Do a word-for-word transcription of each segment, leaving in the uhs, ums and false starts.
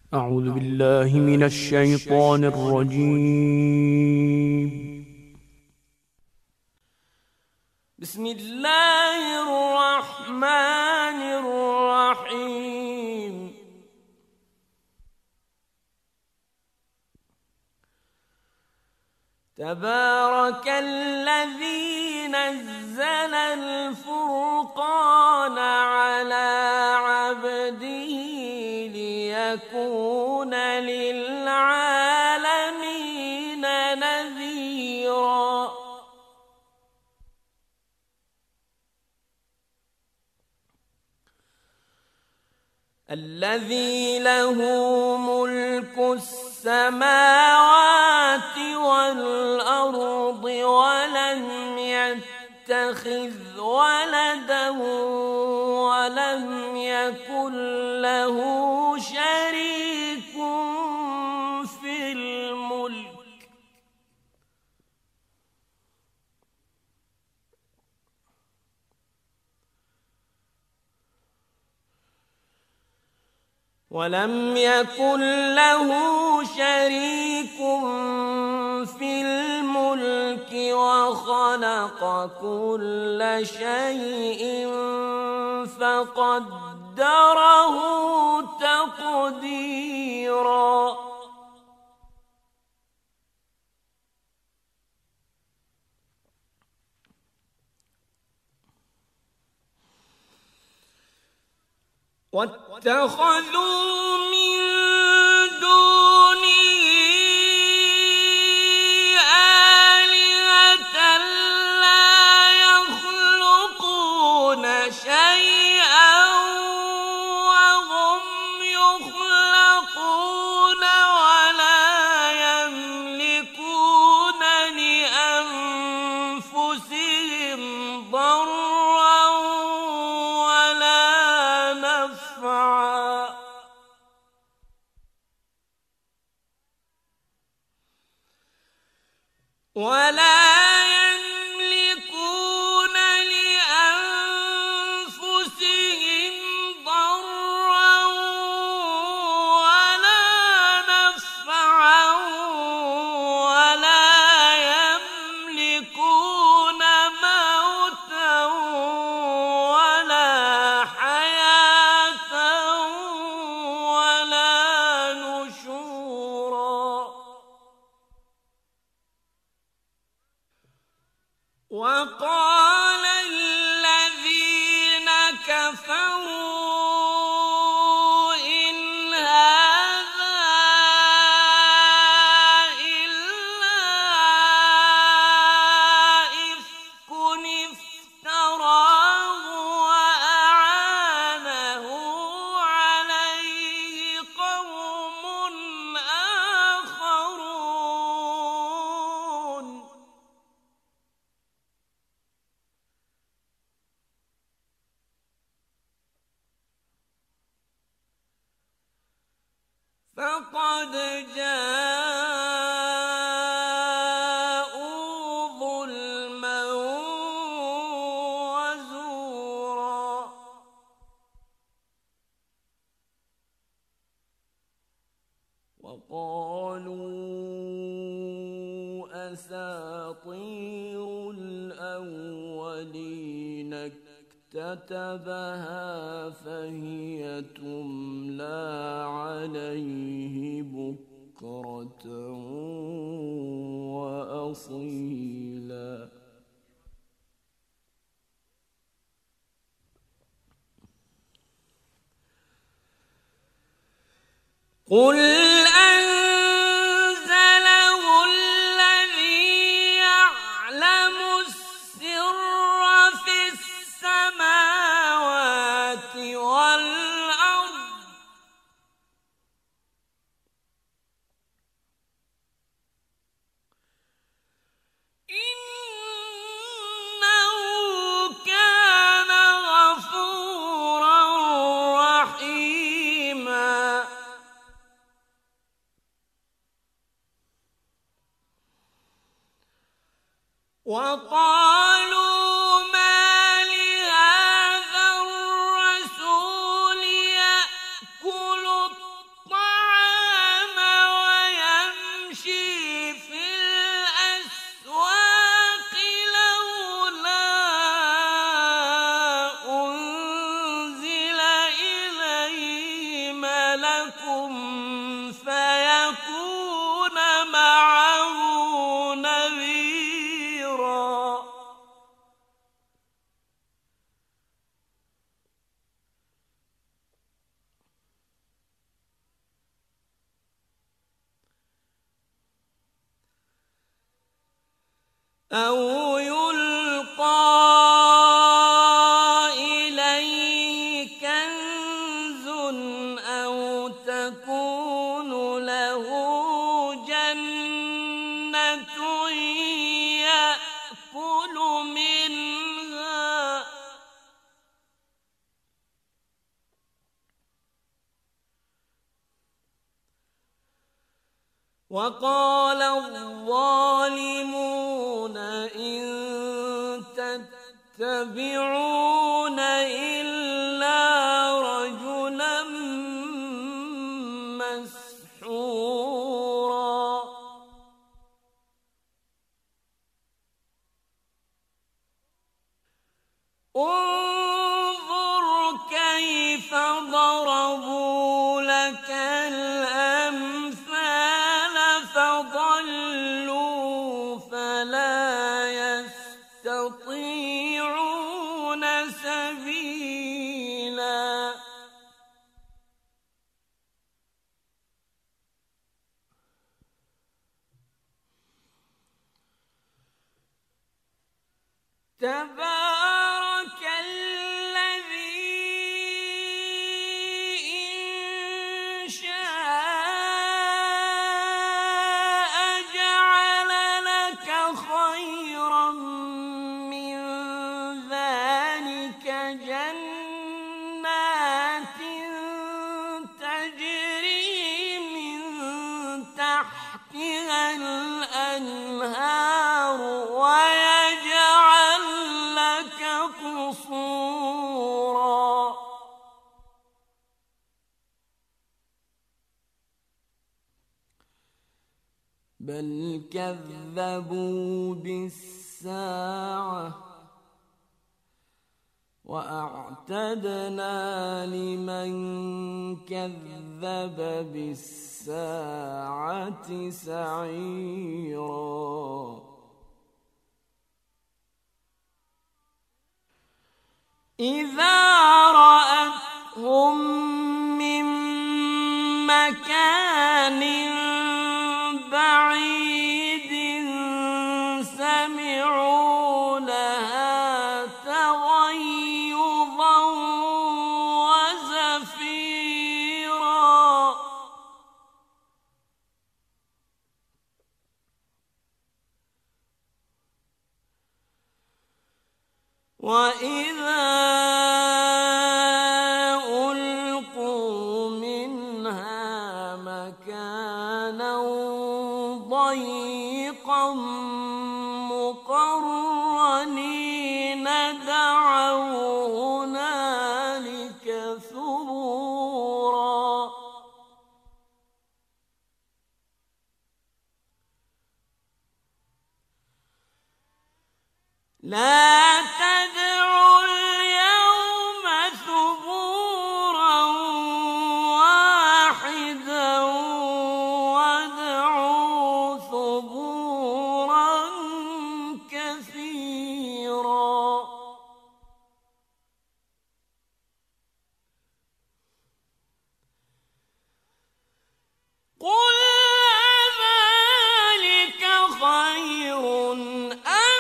أعوذ بالله من الشيطان الرجيم. بسم الله الرحمن الرحيم. تبارك الذي نزل الفرقان على عبده ليكون للعالمين نذيرا. الذي له ملك السماوات والأرض ولم يتخذ ولدا ولم يكن له شريك في الملك ولم يكن له شريك في الملك وخلق كل شيء فقدره تقديرا. واتخذوا من دونه آلهة لا يخلقون شيئا وهم يخلقون ولا يملكون لأنفسهم ضرا ولا نفعا ولا يملكون لأنفسهم ضرا ولا نفعا ولا يملكون موتا ولا حياة ولا نشورا. وقال الذين كفروا إن هذا إلا إفك افتراه وأعانه عليه قوم آخرون. فقد جاءوا ظلما وزورا. وقالوا أساطير الأولين اكتتبها فهي تملى عليه بكرة وأصيلا. قل أنزله الذي يعلم السر في السماوات والأرض إنه كان غفورا رحيما. وقالوا ما لهذا الرسول يأكل الطعام لكم فيكون معه نذيرا أو يلقى إليه كنز أو تكون له جنة يأكل منها وقال الظالمون إن تتبعون إلا رجلا مسحورا انظر كيف ضربوا لك الأمثال فضلوا فلا يستطيعون سبيلا تبارك الذي إن شاء جعل لك خيرا من ذلك جنات تجري من تحتها الأنهار ويجعل لك قصورا بل كذبوا بالساعة وأعتدنا لمن كذب بالساعة سعيرا إذا رأتهم من مكان بعيد سمعوا لها تغيظا وزفيرا وإذا ألقوا منها مكانا ضيقا مقرنين دعوا هنالك ثبورا لا تدعوا اليوم ثبورا واحدا وادعوا ثبورا كثيرا قل أذلك خير أم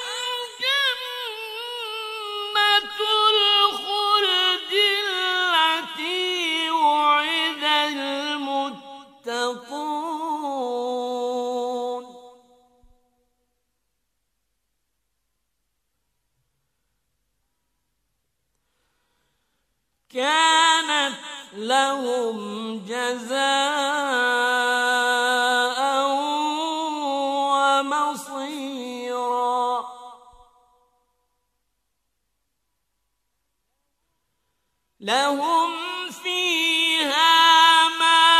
جنة الخلد التي وعد المتقون كانت لهم جزاء ومصيرا لهم فيها ما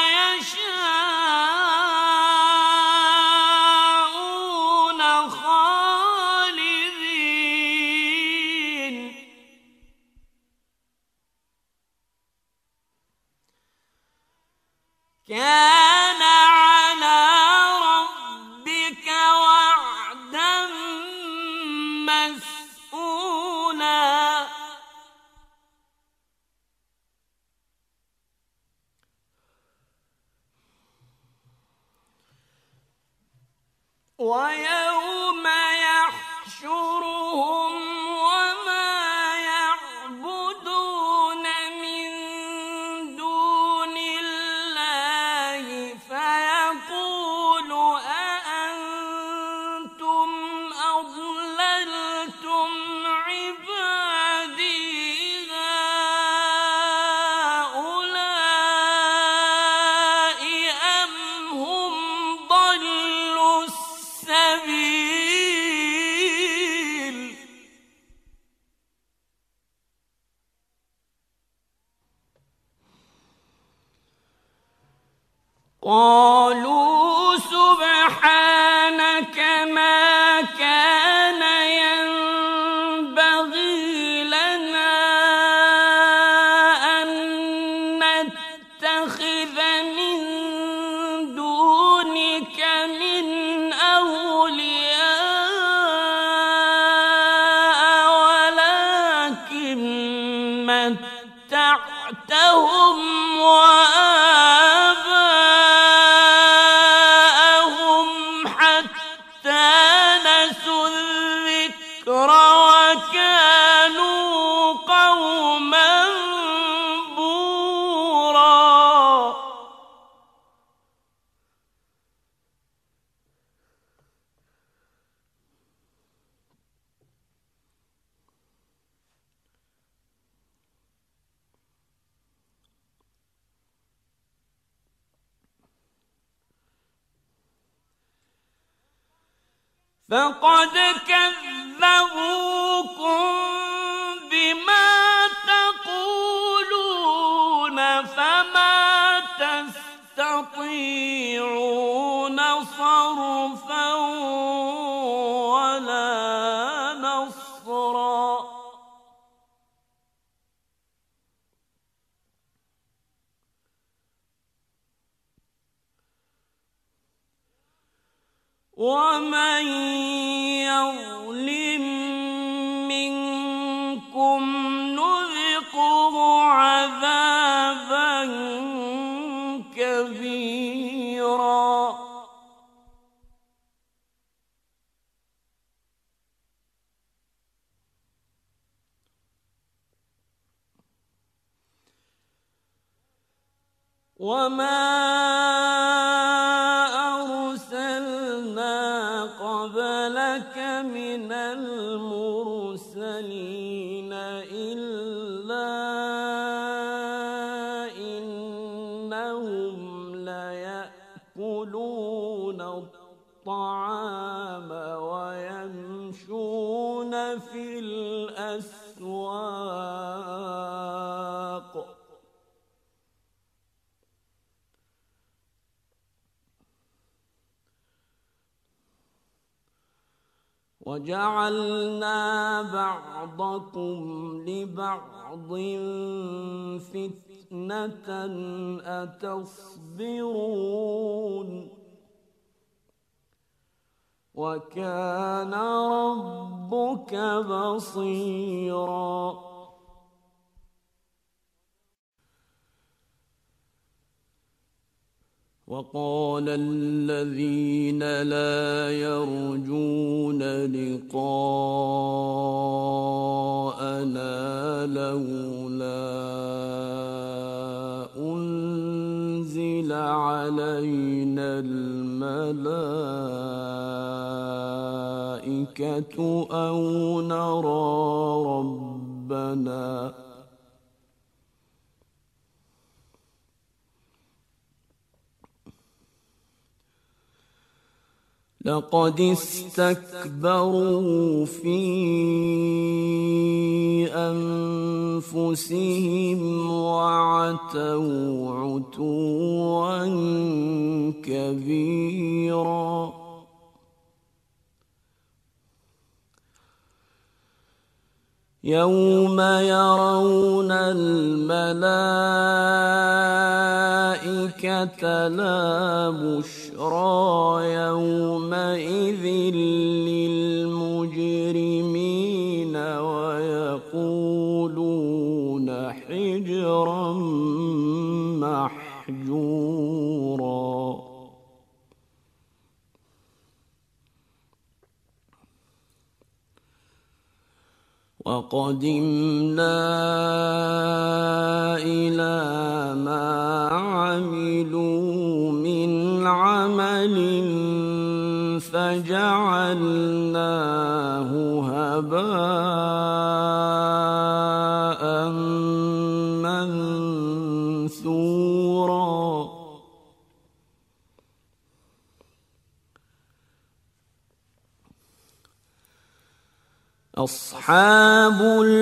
يشاءون خالدين كان على ربك وعدا مسئولا ويوم يحشرهم وما يعبدون من دون الله فيقول أأنتم أضللتم عبادي هؤلاء أم هم ضلوا السبيل قالوا سبحانك ما كان ينبغي لنا أن نتخذ من دونك من أولياء ولكن متعتهم وآباءهم حتى نسوا الذكر وكانوا قوما بورا فقد كذبوكم بما تقولون فما تستطيعون صرفا ولا نصرا ومن يظلم منكم نذقه عذابا كبيرا وما قبلك من المرسلين إلا إنهم ليأكلون الطعام ويمشون في الأسواق وجعلنا بعضكم لبعض فتنة أتصبرون وكان ربك بصيرا وقال الذين لا يرجون لقاءنا لولا أنزل علينا الملائكة أو نرى ربنا لقد استكبروا في أنفسهم وعتوا عتوا كبيرا يوم يرون الملائكة الملائكة لا بشرى يومئذ للمجرمين ويقولون حجرا محجورا وقدمنا إلى ما عملوا من عمل فجعلناه هباء منثورا أصحاب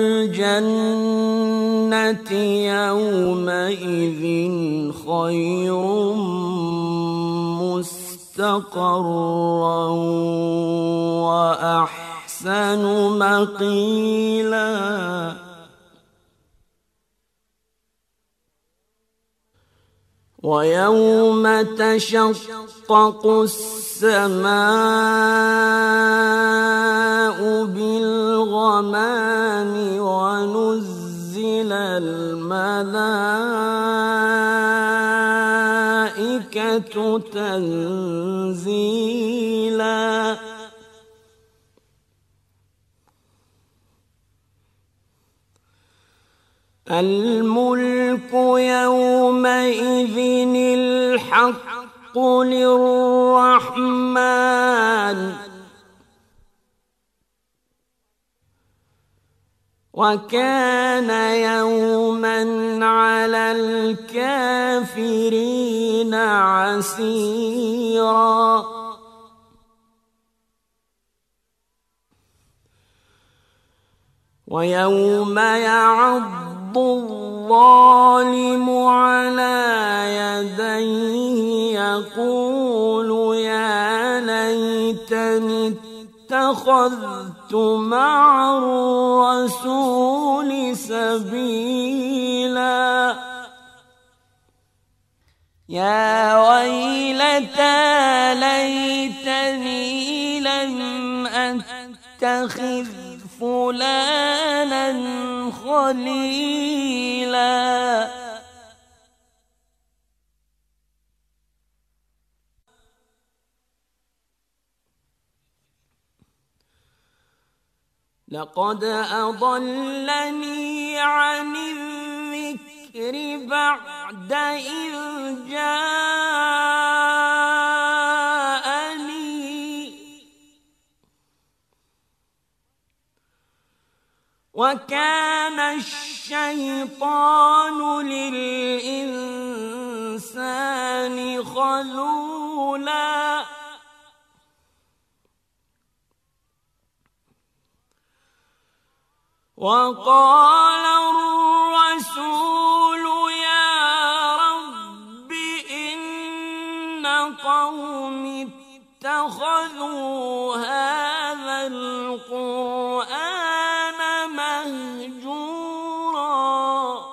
الجنة يومئذ خير مستقرا وأحسن مقيلا ويوم تشقق السماء بالغمام ونزل الملائكة تنزيلا الملك يومئذ الحق للرحمن وكان يوما على الكافرين عسيرا ويوم يعض الظالم على يديه يقول يا ليتني اتخذت مع الرسول سبيلا يا ويلتى ليتني لم أتخذ فلانا خليلا لقد أضلني عن الذكر بعد إذ جاءني وكان الشيطان للإنسان خذولا وقال الرسول يا رب إن قومي اتخذوا هذا القرآن مهجورا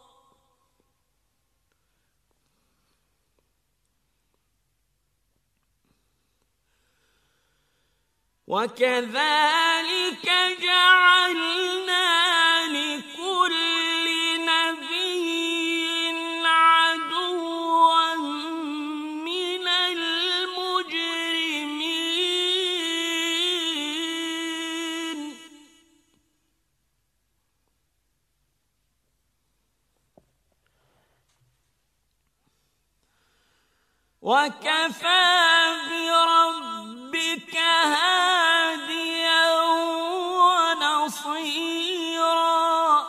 وكذلك جعلنا لكل نبي عدوا من المجرمين وكفى بربك هاديا ونصيرا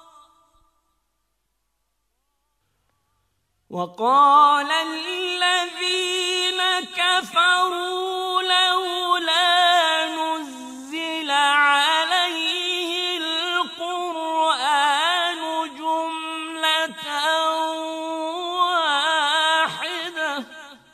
وقال الذين كفروا لولا نزل عليه القرآن جملة واحدة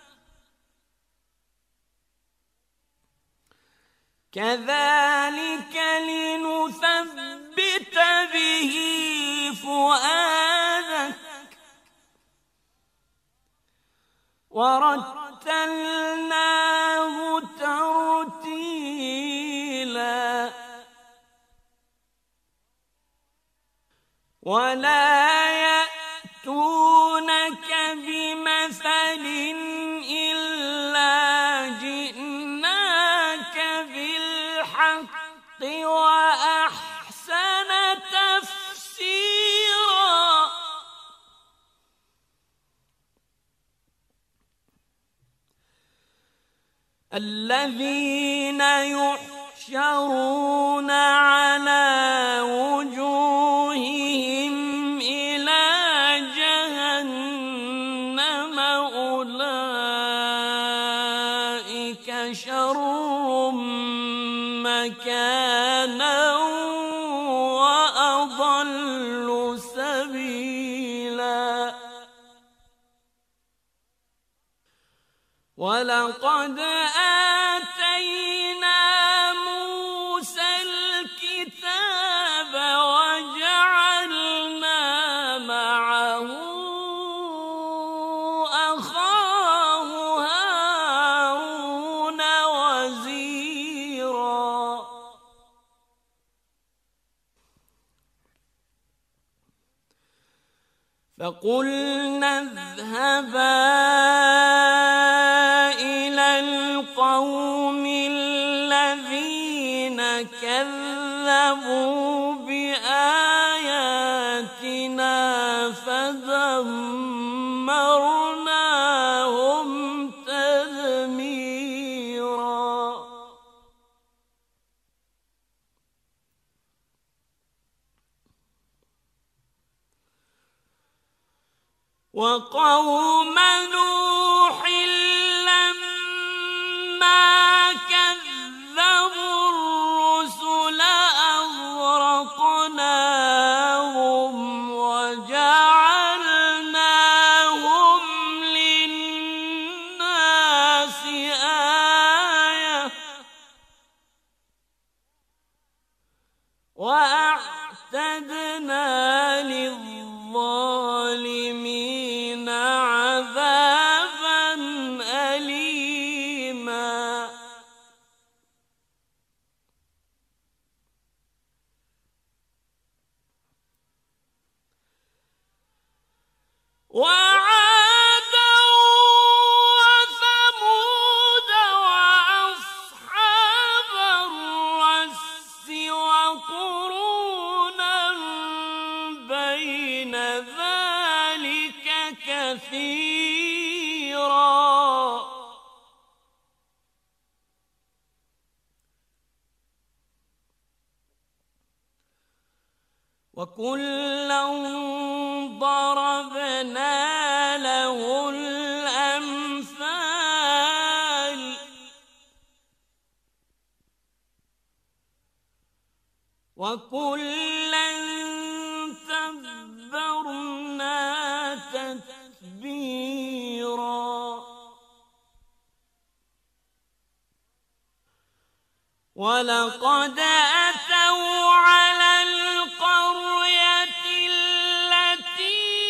كذلك لنثبت به فؤادك ورتلناه ترتيلا ولا يأتونك بمثل إلا جئناك بالحق وأحسن تفسيرا الذين يحشرون على وجوههم إلى جهنم أولئك شر مكانا وأضل سبيلا ولقد آتينا موسى الكتاب وجعلنا معه أخاه هارون وزيرا فقلنا اذهبا القوم الذين كذبوا بآياتنا فدمرناهم تدميرا وقوم نوح أغرقناهم وجعلناهم للناس آية وأعتدنا للظالمين عذابا أليما وعادا وثمود وأصحاب الرس وقرونا بين ذلك كثيرا وكلا ضربنا له الأمثال وكلا تبرنا تتبيرا ولقد أتوا على القرية التي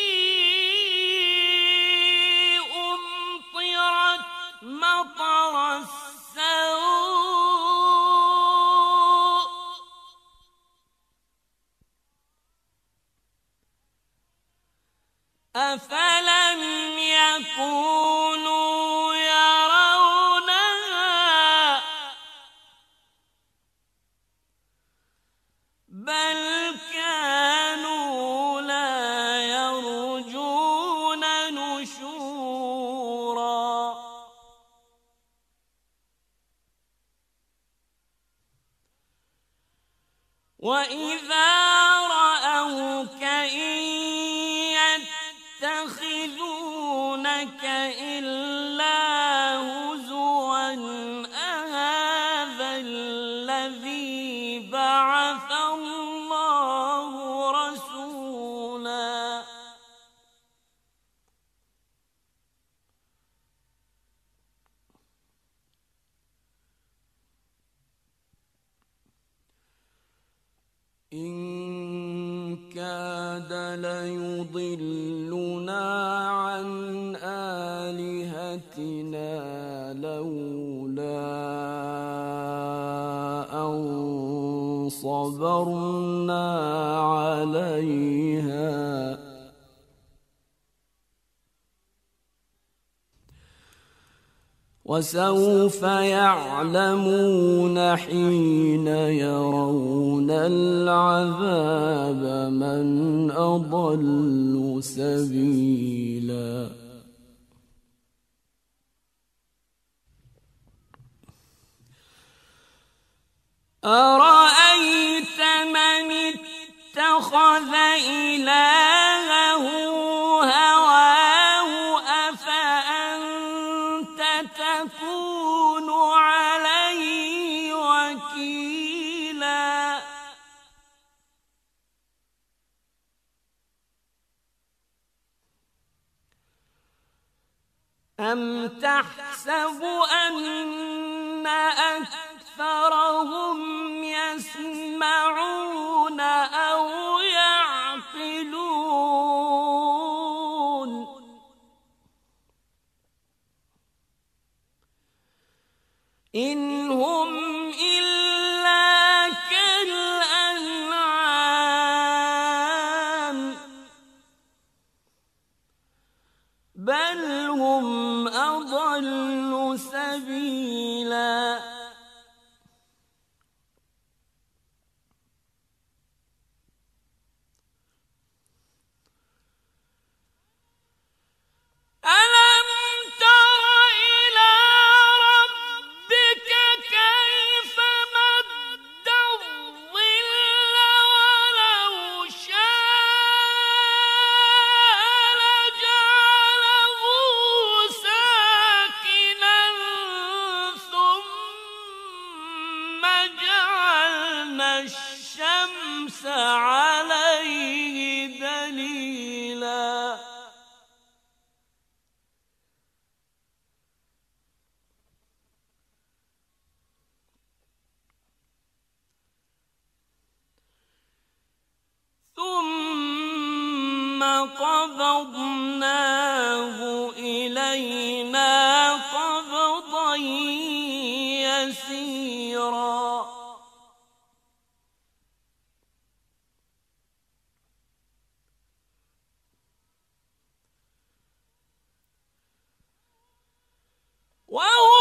أمطرت مطر السوء أفلم يكونوا يرونها بل كانوا لا يرجون نشورا وإذا رأوك إن يتخذونك إلا هزوا أهذا الذي بعث الله رسولا إن كاد ليضلنا عن آلهتنا صبرنا عليها وسوف يعلمون حين يرون العذاب من أضل سبيلا. أرأيت من اتخذ إلهه هواه أفأنت تكون عليه وكيلا. أم تحسب أن أكثرهم يسمعون أو يعقلون إن هم إلا كالأنعام بل هم أضل سبيلا. ألم تر إلى ربك كيف مد الظل ولو شاء لجعله ساكنا ثم جعلنا الشمس عليه دليلا. ثم قبضناه إلينا قبضا يسيرا. وهو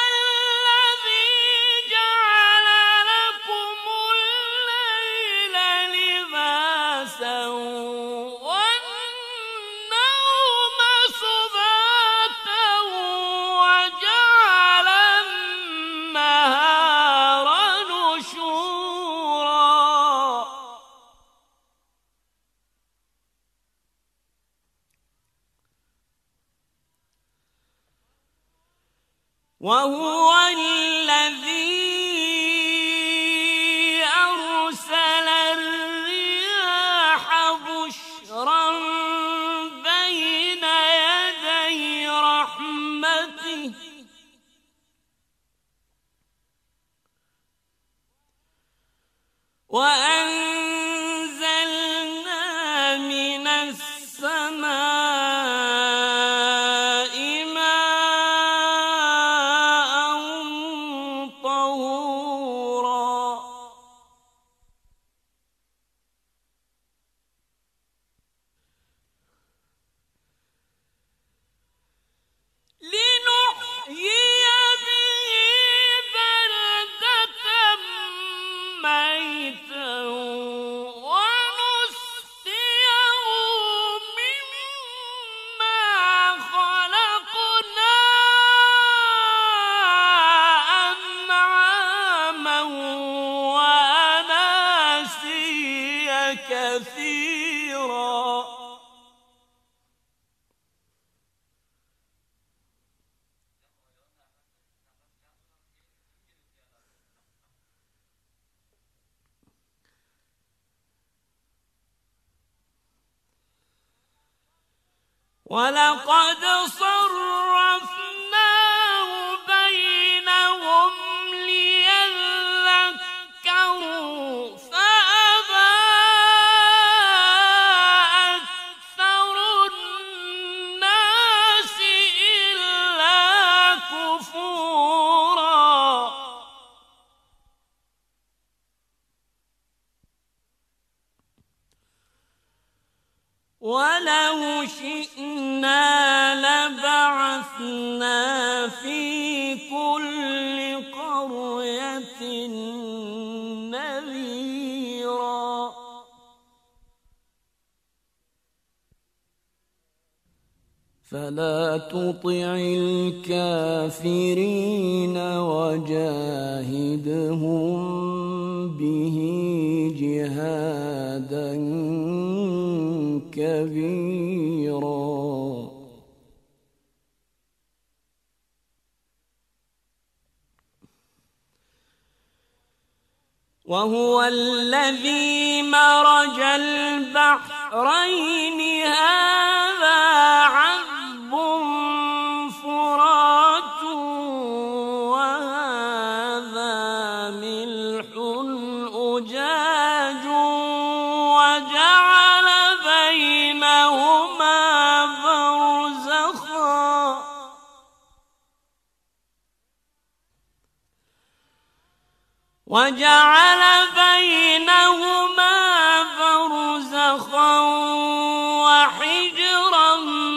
وهو الذي أرسل الرياح بشرا بين يدي رحمته وأنزلنا من السماء ماء طهورا لنحيي به بلدة ميتا ونسقيه مما خلقنا أنعاما وأناسيا كثيرا. ولقد صرفناه بينهم ليذكروا فأبى أكثر الناس إلا كفورا. وبعثنا في كل قرية نذيرا فلا تطع الكافرين وجاهدهم به جهادا كبيرا وهو الذي مرج البحرين هذا عذب فرات وهذا ملح أجاج وجعل بينهما برزخا وجعل بينهما برزخا وحجرا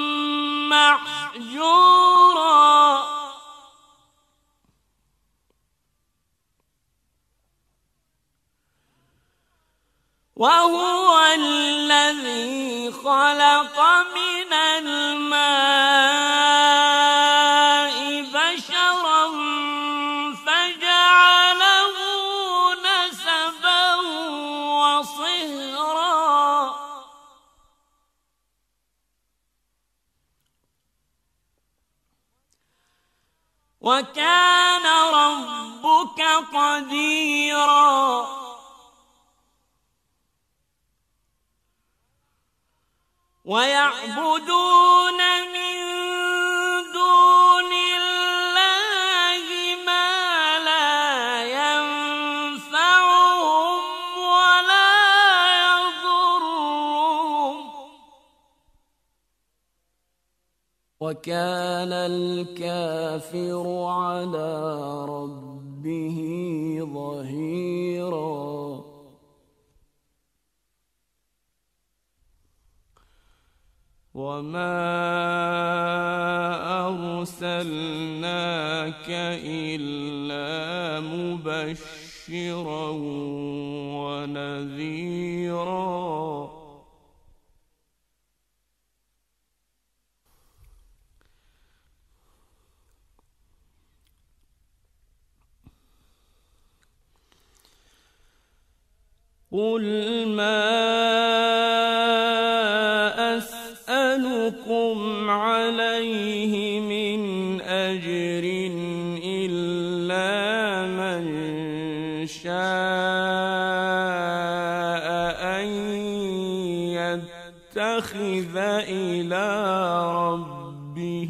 محجورا وهو الذي خلق من الماء بشرا فجعله نسبا وصهرا وكان ربك قديرا ويعبدون من دون الله ما لا ينفعهم ولا يضرهم وكان الكافر على ربه ظهيرا وما أرسلناك إلا مبشرا ونذيرا قل ما أسألكم عليه من أجر إلا من شاء أن يتخذ إلى ربه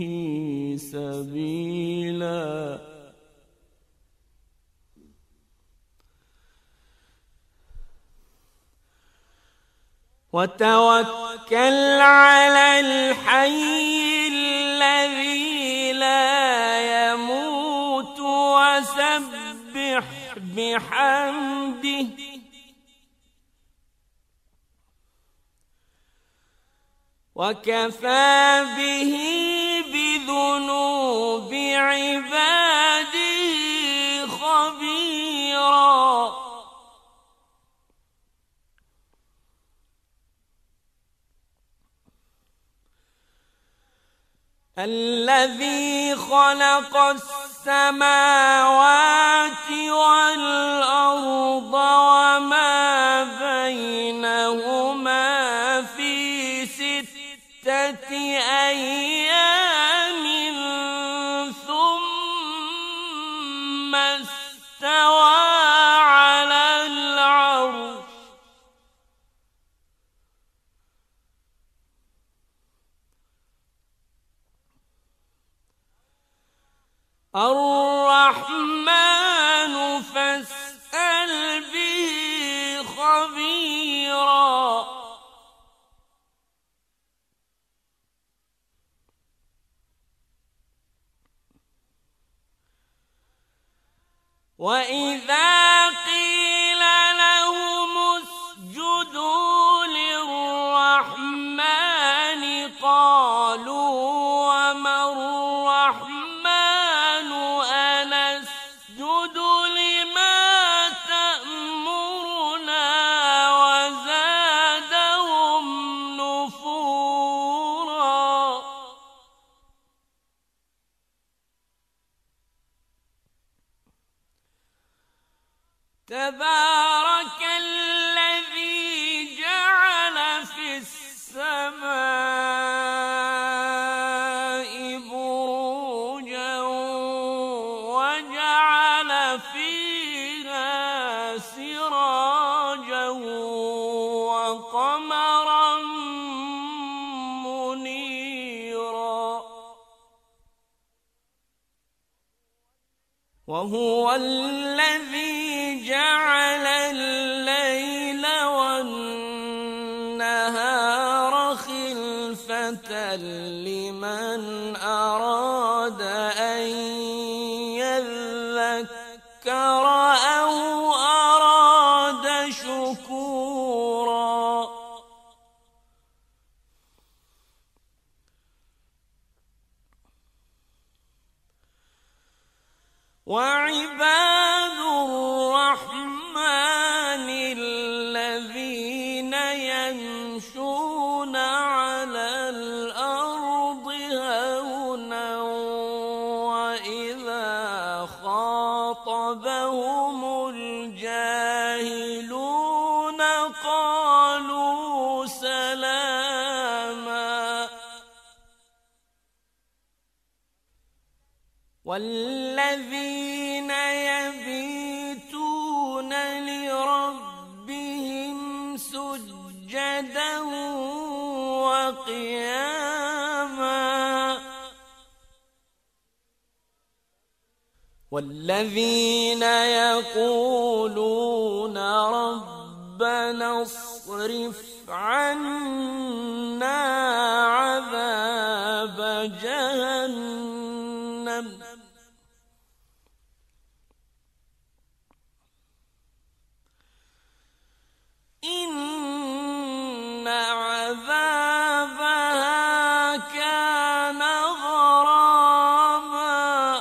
سبيلا وتوكل على الحي الذي لا يموت وسبح بحمده وكفى به بذنوب عباده خبيرا الذي خلق السماوات والأرض وما بينهما في ستة أيام ثم استوى على العرش الرحمن فاسأل به خبيرا وإذا قيل لهم اسجدوا للرحمن قالوا وما الرحمن تبارك الذي جعل في السماء بروجا وجعل فيها سراجا وقمرا منيرا وهو الذي جعل الليل والنهار خلفة لمن أراد أن يذكر أو أراد شكورا وعباد الرحمن الذين يمشون على الأرض هونا وإذا خاطبهم الجاهلون قالوا سلاما والذين يبيتون لربهم سجدا وقياما والذين يقولون ربنا اصرف عنا عذاب جهنم إن عذابها كان غراما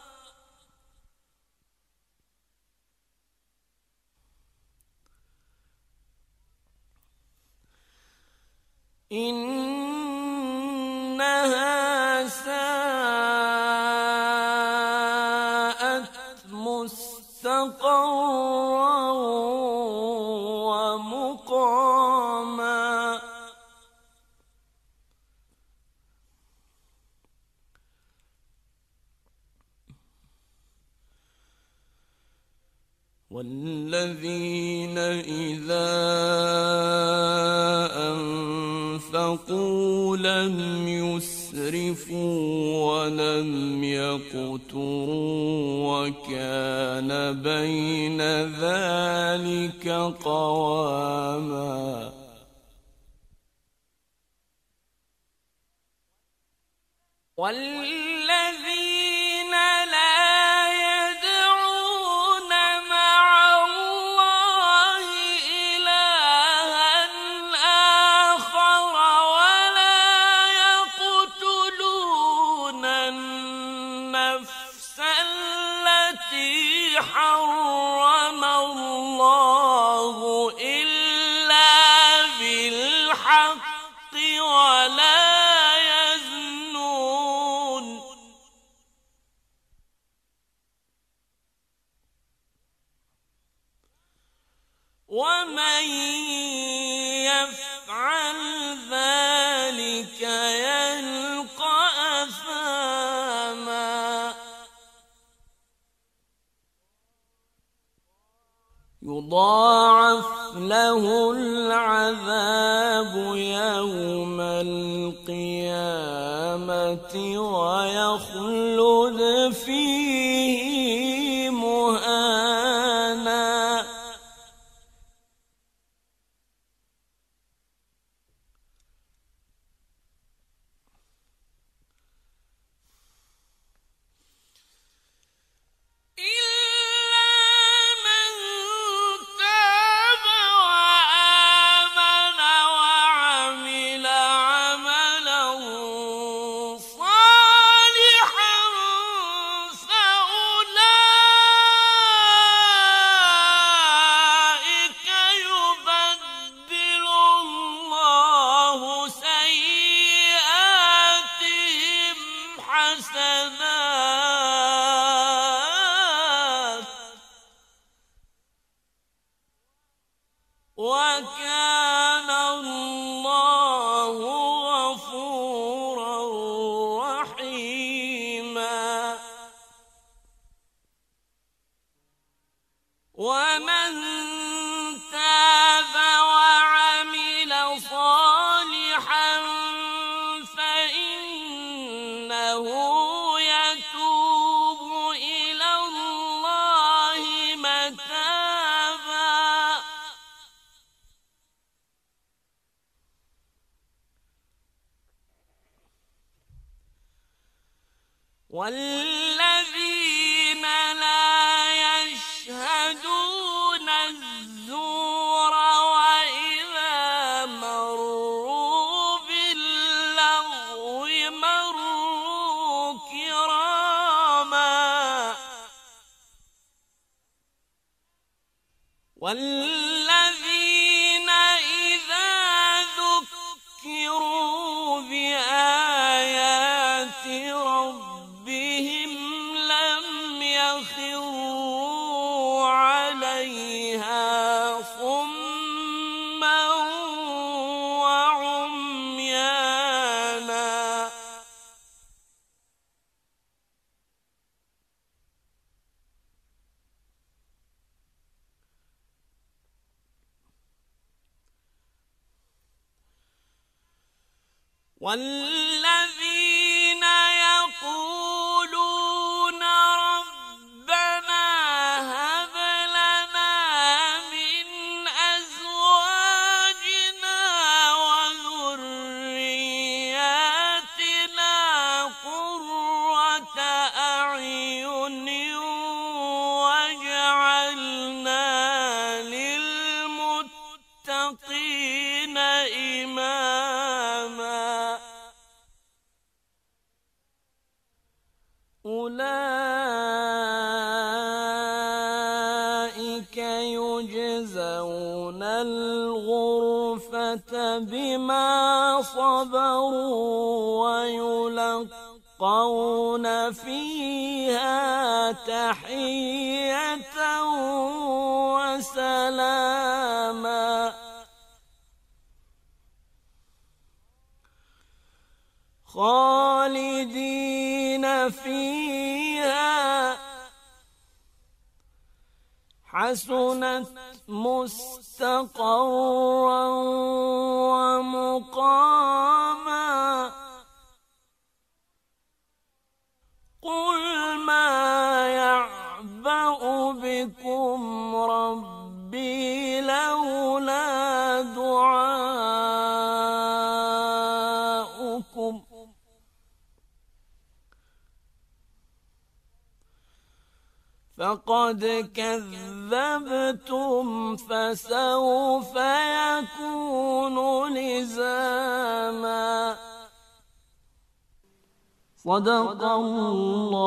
إنها ساءت مستقرا ومقاما والذين إذا أنفقوا لم يسرفوا ولم يقتروا وكان بين ذلك قواما والذين لا يدعون مع الله إلها آخر ولا يقتلون النفس التي حرم الله إلا بالحق ولا ومن يفعل ذلك يلقى أثاما يضاعف له العذاب يوم القيامة ويخلد فيه مهانا صالحا والذين لا يشهدون الزور وإذا مروا باللغو مروا كراما والذين إذا ذكروا بآيات ربهم لم يخروا عليها صما وعميانا والذين يقولون ربنا هب لنا من أزواجنا وذرياتنا قرة أعين واجعلنا للمتقين إماما أولئك يجزون الغرفة بما صبروا ويلقون فيها تحية وسلاما خالدين فيها حسنت مستقرا ومقاما قل ما يعبأ بكم ربي لولا دعاؤكم فقد كذبتم فسوف يكون لزاما صدق الله